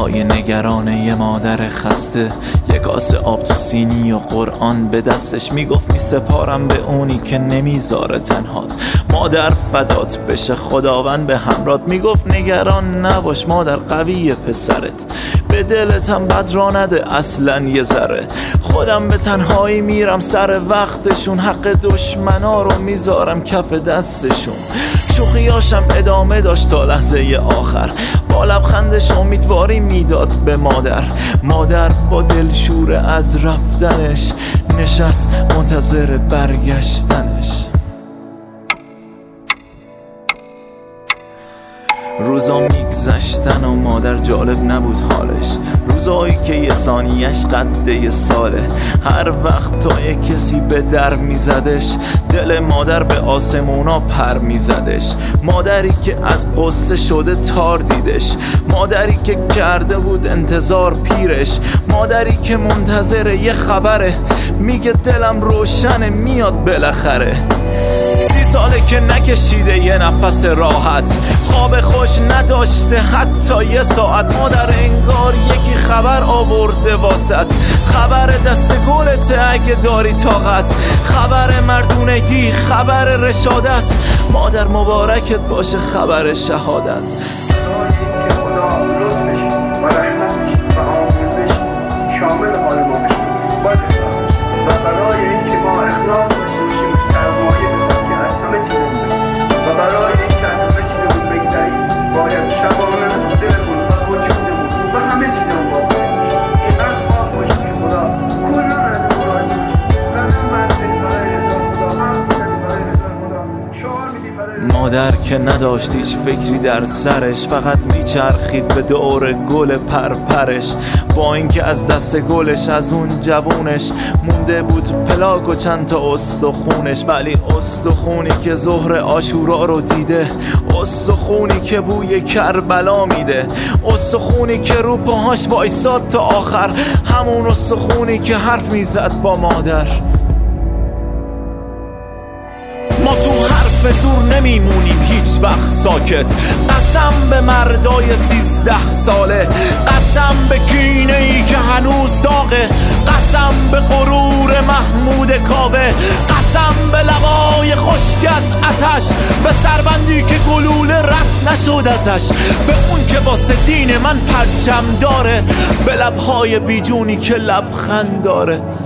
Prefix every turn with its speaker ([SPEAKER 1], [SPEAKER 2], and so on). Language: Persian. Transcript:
[SPEAKER 1] های نگران یه مادر خسته، یه کاسه آب تو سینی و قرآن به دستش، میگفت می سپارم به اونی که نمیذاره تنهات، مادر فدات بشه خداوند به همرات. میگفت نگران نباش مادر قویه پسرت، به دلتم بد را نده اصلا یه ذره، خودم به تنهایی میرم سر وقتشون، حق دشمنا رو میذارم کف دستشون. شوخیاشم ادامه داشت تا لحظه آخر، با لبخندش امیدواری میداد به مادر. مادر با دلشور از رفتنش نشست منتظر برگشتنش. روزا میگذشتن و مادر جالب نبود حالش، روزایی که یه ثانیه‌اش قد یه ساله. هر وقت تا یه کسی به در میزدش، دل مادر به آسمونا پر میزدش. مادری که از قصه شده تار دیدش، مادری که کرده بود انتظار پیرش، مادری که منتظر یه خبره، میگه دلم روشنه میاد بالاخره. 30 ساله که نکشیده یه نفس راحت، خواب خوش نداشته حتی یه ساعت. مادر انگار یکی خبر آورده واسط، خبر دست گلته اگه داری طاقت، خبر مردونگی، خبر رشادت. مادر مبارکت باشه خبر شهادت.
[SPEAKER 2] شامل حال ما بشه و برای اینکه ما اخلاص باشیم سرمایه بسازیم که از همه چیز و برای اینکه از همه چیزمون بگذریم باید شبانه دلمون و وجودمون و همه چیزمون باید اینقدر خواب باشیم که خدا کلا از اون راضی باشه. من برای رضا خدا، هم برای رضا خدا، شعار میدیم برای رضا.
[SPEAKER 1] مادر که نداشت هیچ فکری در سرش، فقط میچرخید به دور گل پرپرش. با اینکه از دست گلش از اون جوونش مونده بود پلاک و چند تا استخونش، ولی استخونی که ظهر عاشورا رو دیده، استخونی که بوی کربلا میده، استخونی که رو پاهاش وایساد تا آخر، همون استخونی که حرف میزد با مادر. ما تو حرف زور نمیمونیم هیچ وقت ساکت، قسم به مردای 13 ساله، قسم به کینه ای که هنوز داغه، قسم به غرور محمود کاوه، قسم به لبای خشک از آتش، به سربندی که گلوله رد نشد ازش، به اون که واسه دین من پرچم داره، به لبهای بیجونی که لبخند داره.